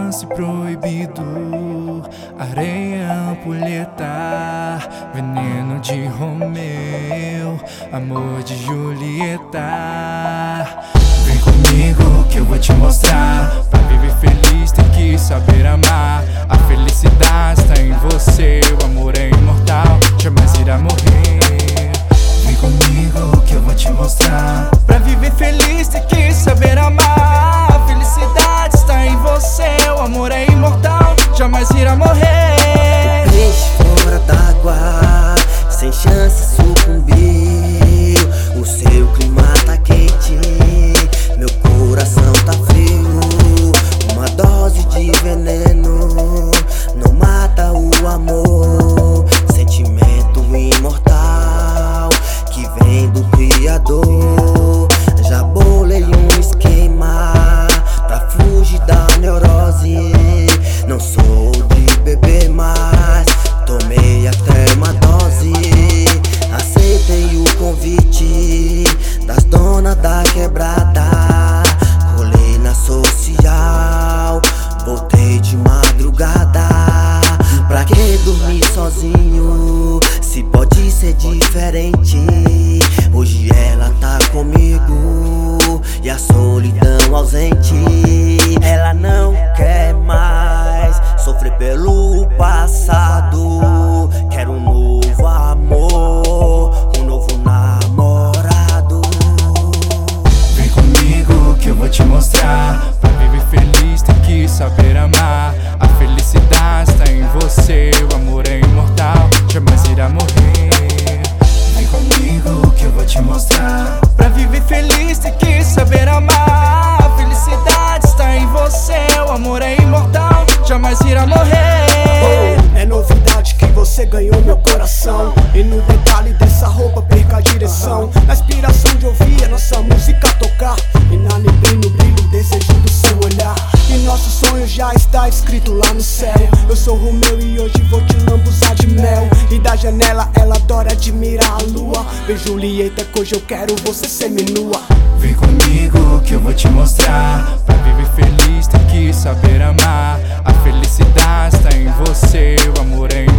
romance proibido, areia, ampulheta, veneno de Romeu, amor de Julieta. Vem comigo que eu vou te mostrar. Pra viver feliz tem que saber amar. A felicidade está em você, o amor é imortal, jamais irá morrer. Vem comigo que eu vou te mostrar. Pra viver feliz tem que saber amar. A felicidade está em você, o amor é imortal, jamais irá morrer. O peixe fora d'água, sem chance sucumbiu. O seu clima tá quente, meu coração tá frio. Uma dose de veneno não mata o amor. Sentimento imortal que vem do Criador. Já bolei um esquema pra fugir da neurose. Não sou de beber mais, tomei até uma dose. Aceitei o convite das donas da quebrada. Colei na social, voltei de madrugada. Pra que dormir sozinho, se pode ser diferente? Hoje ela tá comigo e a solidão ausente. Ela não quer mais sofrer pelo passado. Quero um novo amor, um novo namorado. Vem comigo que eu vou te mostrar. Pra viver feliz tem que saber amar. A felicidade está em você, o amor é imortal, jamais irá morrer. Vem comigo que eu vou te mostrar. Pra viver feliz tem que saber amar. A felicidade está em você, o amor é imortal, jamais irá morrer. É novidade que você ganhou meu coração. E no detalhe dessa roupa perca a direção. Na inspiração de ouvir a nossa música tocar. E na neblina o brilho, desejo do seu olhar. E nosso sonho já está escrito lá no céu. Eu sou Romeu e hoje vou te lambuzar de mel. E da janela ela adora admirar a lua. Beijo Julieta que hoje eu quero você seminua. Vem comigo que eu vou te mostrar. Pra viver feliz tem que saber amar. A felicidade está em você, o amor é imortal,